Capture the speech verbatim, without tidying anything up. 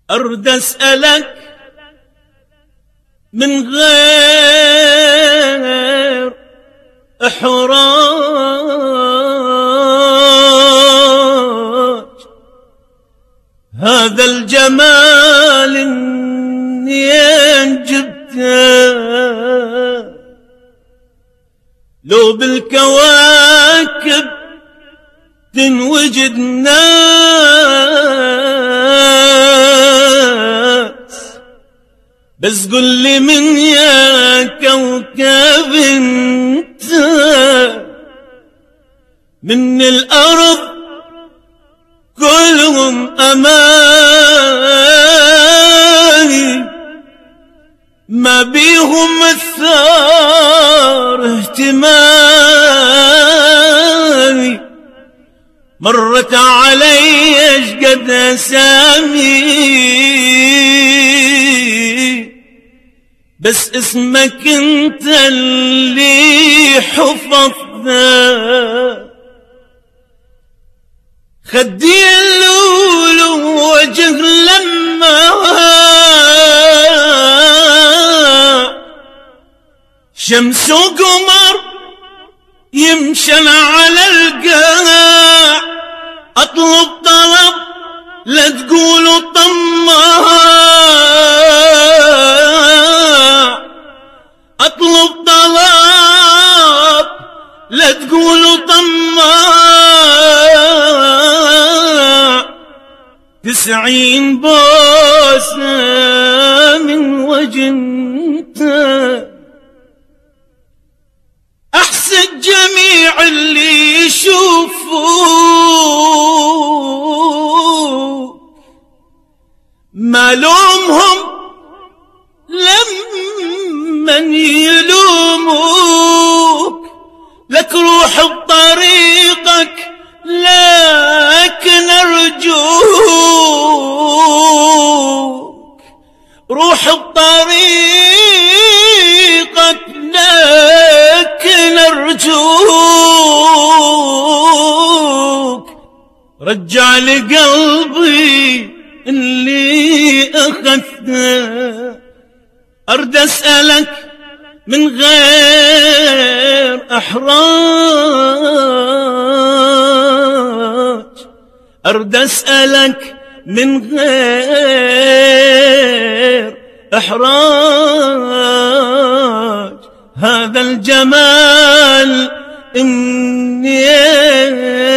أرد أسألك من غير إحراج، هذا الجمال منين جبته؟ لو بالكواكب تنوجد ناس، بس قل لي من يا كوكب انت؟ من الأرض كلهم أماني، ما بيهم الثار اهتمامي. مرت علي اشقد اسامي، بس اسمك انت اللي حفظنا. خدي اللول وجه لما شمس وقمر يمشن على القاع، اطلب طلب لا تقولوا طماع، اطلب طلب لا تقولوا طماع. تسعين بوسة من وجنته، أحسد جميع اللي يشوفوك، ما لومهم لمن يلوموك. لك روح بطريقك لكن أرجوك، روح بطريقك لكن أرجوك. رجع لقلبي اللي أخذته. أرد أسألك من غير إحراج، أرد أسألك من غير إحراج، هذا الجمال منين